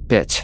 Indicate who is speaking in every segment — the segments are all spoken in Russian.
Speaker 1: 5.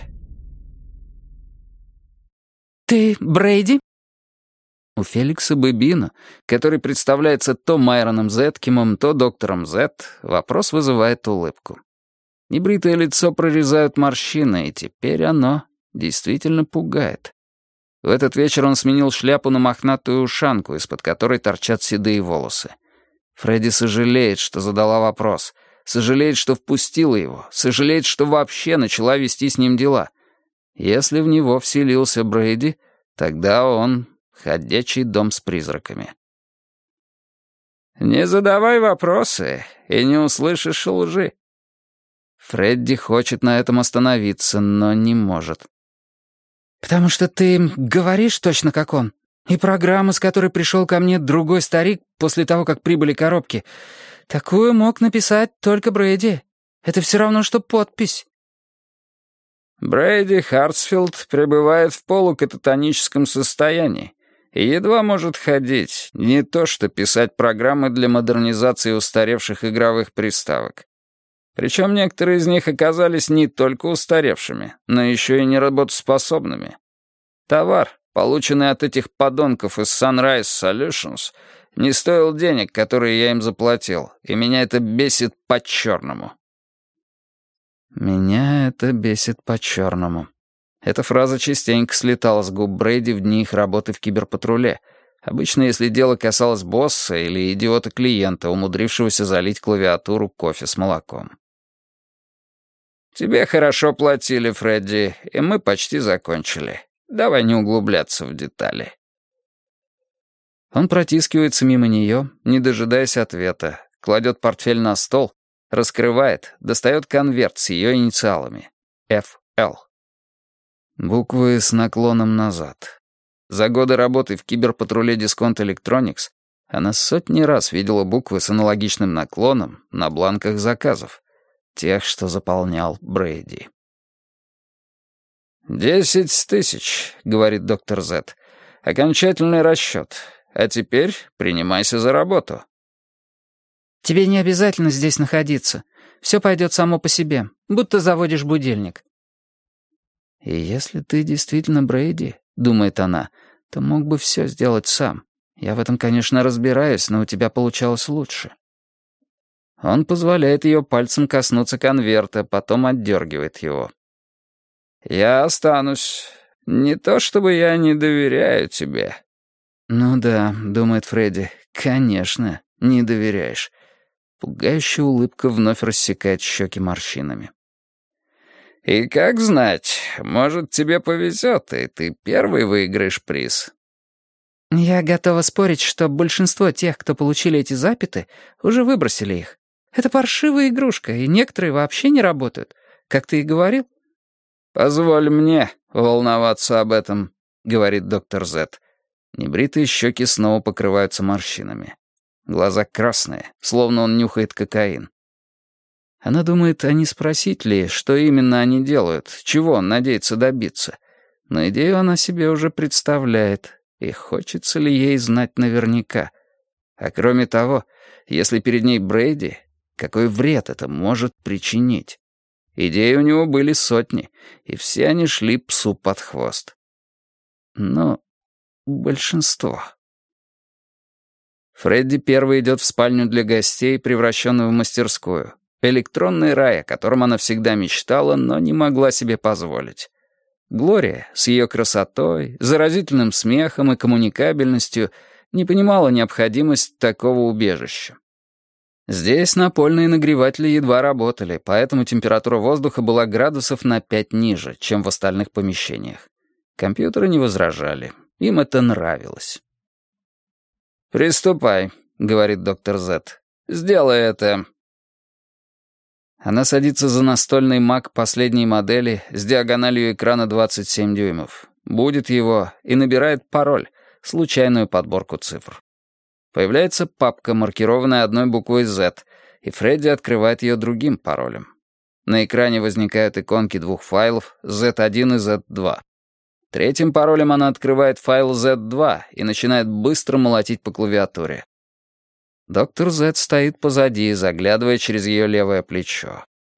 Speaker 2: «Ты Брейди?»
Speaker 1: У Феликса Бэбина, который представляется то Майроном Зеткимом, то доктором Зет, вопрос вызывает улыбку. Небритое лицо прорезают морщины, и теперь оно действительно пугает. В этот вечер он сменил шляпу на мохнатую ушанку, из-под которой торчат седые волосы. Фредди сожалеет, что задала вопрос, сожалеет, что впустила его, сожалеет, что вообще начала вести с ним дела. Если в него вселился Брейди, тогда он ходячий дом с призраками. «Не задавай вопросы, и не услышишь лжи». Фредди хочет на этом остановиться, но не может.
Speaker 2: «Потому что ты говоришь точно как он. И программа, с которой пришел ко мне другой старик после того, как прибыли коробки, такую мог написать только Брейди. Это все равно, что подпись».
Speaker 1: Брейди Хартсфилд пребывает в полукататоническом состоянии и едва может ходить, не то что писать программы для модернизации устаревших игровых приставок. Причем некоторые из них оказались не только устаревшими, но еще и неработоспособными. Товар, полученный от этих подонков из Sunrise Solutions, не стоил денег, которые я им заплатил, и меня это бесит по-черному. «Меня это бесит по-черному». Эта фраза частенько слетала с губ Брейди в дни их работы в киберпатруле, обычно если дело касалось босса или идиота-клиента, умудрившегося залить клавиатуру кофе с молоком. «Тебе хорошо платили, Фредди, и мы почти закончили. Давай не углубляться в детали». Он протискивается мимо нее, не дожидаясь ответа, кладет портфель на стол, раскрывает, достает конверт с ее инициалами. FL. Буквы с наклоном назад. За годы работы в киберпатруле Discount Electronics она сотни раз видела буквы с аналогичным наклоном на бланках заказов, тех, что заполнял Брейди. 10 тысяч, — говорит доктор Зет. Окончательный расчет. А теперь принимайся за работу.
Speaker 2: «Тебе не обязательно здесь находиться. Все пойдет само по себе, будто заводишь будильник».
Speaker 1: «И если ты действительно Брейди, — думает она, — то мог бы все сделать сам. Я в этом, конечно, разбираюсь, но у тебя получалось лучше». Он позволяет ее пальцем коснуться конверта, потом отдергивает его. «Я останусь. Не то чтобы я не доверяю тебе». «Ну да, — думает Фредди, — конечно, не доверяешь». Пугающая улыбка вновь рассекает щеки морщинами. «И как знать, может, тебе повезет, и ты первый выиграешь приз».
Speaker 2: «Я готова спорить, что большинство тех, кто получили эти запиты, уже выбросили их. Это паршивая игрушка, и некоторые вообще не работают, как ты и говорил».
Speaker 1: «Позволь мне волноваться об этом», — говорит доктор Зет. Небритые щеки снова покрываются морщинами. Глаза красные, словно он нюхает кокаин. Она думает, а не спросить ли, что именно они делают, чего он надеется добиться. Но идею она себе уже представляет, и хочется ли ей знать наверняка. А кроме того, если перед ней Брейди, какой вред это может причинить? Идеи у него были сотни, и все они шли псу под хвост. Но большинство. Фредди первый идет в спальню для гостей, превращенную в мастерскую. Электронный рай, о котором она всегда мечтала, но не могла себе позволить. Глория с ее красотой, заразительным смехом и коммуникабельностью не понимала необходимость такого убежища. Здесь напольные нагреватели едва работали, поэтому температура воздуха была градусов на 5 ниже, чем в остальных помещениях. Компьютеры не возражали, им это нравилось. «Приступай», — говорит доктор Зет. «Сделай это». Она садится за настольный Mac последней модели с диагональю экрана 27 дюймов, будет его и набирает пароль, случайную подборку цифр. Появляется папка, маркированная одной буквой Z, и Фредди открывает ее другим паролем. На экране возникают иконки двух файлов Z1 и Z2. Третьим паролем она открывает файл Z2 и начинает быстро молотить по клавиатуре. Доктор Z стоит позади, заглядывая через ее левое плечо.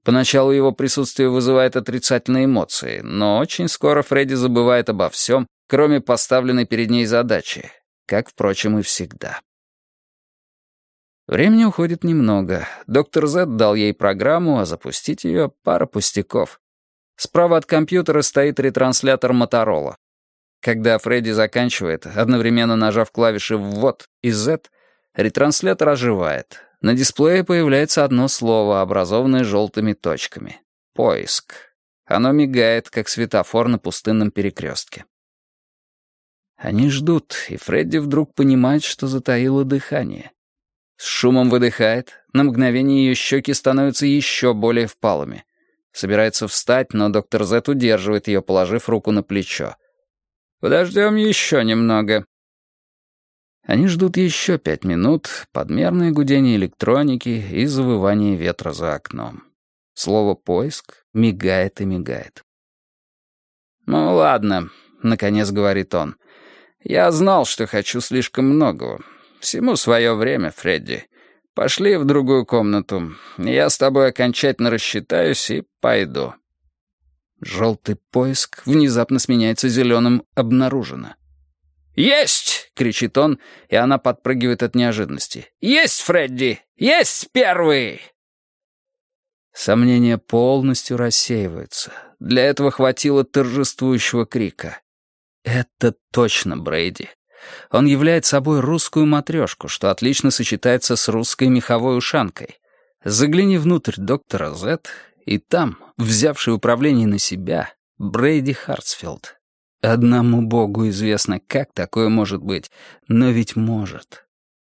Speaker 1: Поначалу его присутствие вызывает отрицательные эмоции, но очень скоро Фредди забывает обо всем, кроме поставленной перед ней задачи, как, впрочем, и всегда. Времени уходит немного. Доктор Зет дал ей программу, а запустить ее — пара пустяков. Справа от компьютера стоит ретранслятор Моторола. Когда Фредди заканчивает, одновременно нажав клавиши «ввод» и «Z», ретранслятор оживает. На дисплее появляется одно слово, образованное желтыми точками. «Поиск». Оно мигает, как светофор на пустынном перекрестке. Они ждут, и Фредди вдруг понимает, что затаило дыхание. С шумом выдыхает, на мгновение ее щеки становятся еще более впалыми. Собирается встать, но доктор Зет удерживает ее, положив руку на плечо. «Подождем еще немного». Они ждут еще 5 минут, подмерное гудение электроники и завывание ветра за окном. Слово «поиск» мигает и мигает. «Ну ладно», — наконец говорит он. «Я знал, что хочу слишком многого. Всему свое время, Фредди. Пошли в другую комнату. Я с тобой окончательно рассчитаюсь и пойду». Желтый поиск внезапно сменяется зеленым «обнаружено». «Есть!» — кричит он, и она подпрыгивает от неожиданности. «Есть, Фредди! Есть первый!» Сомнения полностью рассеиваются. Для этого хватило торжествующего крика. Это точно Брейди. Он являет собой русскую матрешку, что отлично сочетается с русской меховой ушанкой. Загляни внутрь доктора Зет, и там, взявший управление на себя, Брейди Хартсфилд. Одному Богу известно, как такое может быть, но ведь может.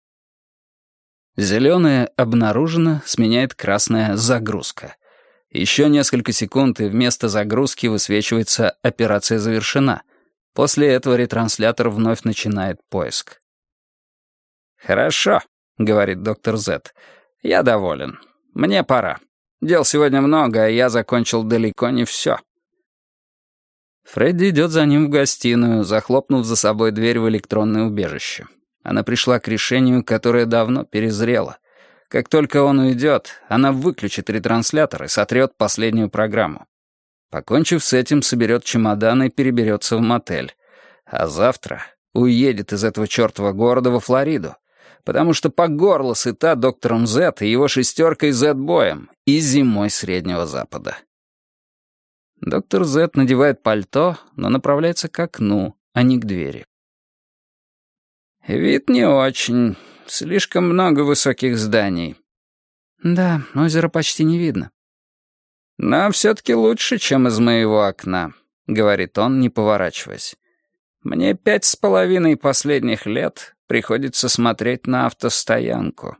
Speaker 1: Зеленое «обнаружено» сменяет красное «загрузка». Еще несколько секунд, и вместо загрузки высвечивается «операция завершена». После этого ретранслятор вновь начинает поиск. «Хорошо», — говорит доктор Зет. «Я доволен. Мне пора. Дел сегодня много, а я закончил далеко не все». Фредди идет за ним в гостиную, захлопнув за собой дверь в электронное убежище. Она пришла к решению, которое давно перезрело. Как только он уйдет, она выключит ретранслятор и сотрет последнюю программу. Покончив с этим, соберет чемоданы и переберется в мотель. А завтра уедет из этого чертова города во Флориду, потому что по горло сыта доктором Зет и его шестеркой Зет-боем и зимой Среднего Запада. Доктор Зет надевает пальто, но направляется к окну, а не к двери. «Вид не очень. Слишком много высоких зданий».
Speaker 2: «Да, озеро почти не видно».
Speaker 1: «Но все-таки лучше, чем из моего окна», — говорит он, не поворачиваясь. «Мне 5,5 последних лет приходится смотреть на автостоянку».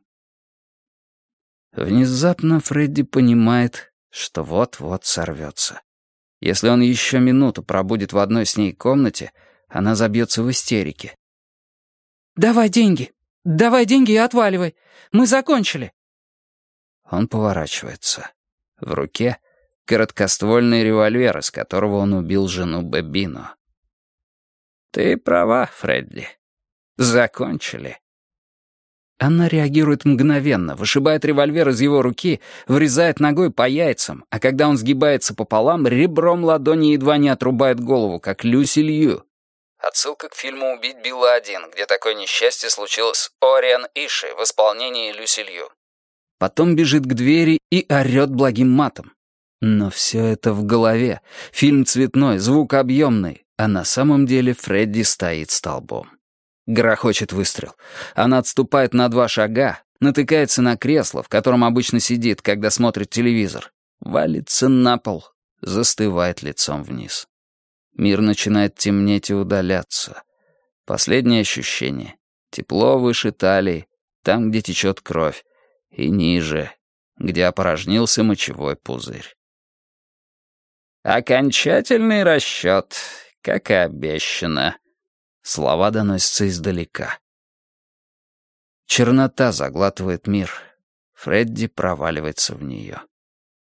Speaker 1: Внезапно Фредди понимает, что вот-вот сорвется. Если он еще минуту пробудет в одной с ней комнате, она забьется в истерике.
Speaker 2: «Давай деньги! Давай деньги и отваливай! Мы закончили!»
Speaker 1: Он поворачивается. В руке короткоствольный револьвер, из которого он убил жену Бэбино. «Ты права, Фредди. Закончили». Она реагирует мгновенно, вышибает револьвер из его руки, врезает ногой по яйцам, а когда он сгибается пополам, ребром ладони едва не отрубает голову, как Люси Лью. Отсылка к фильму «Убить Билла-1», где такое несчастье случилось с Ориан Иши в исполнении Люси Лью. Потом бежит к двери и орёт благим матом. Но все это в голове. Фильм цветной, звук объемный, а на самом деле Фредди стоит столбом. Грохочет выстрел. Она отступает на 2 шага, натыкается на кресло, в котором обычно сидит, когда смотрит телевизор. Валится на пол, застывает лицом вниз. Мир начинает темнеть и удаляться. Последнее ощущение. Тепло выше талии, там, где течет кровь, и ниже, где опорожнился мочевой пузырь. «Окончательный расчет, как и обещано». Слова доносятся издалека. Чернота заглатывает мир. Фредди проваливается в нее.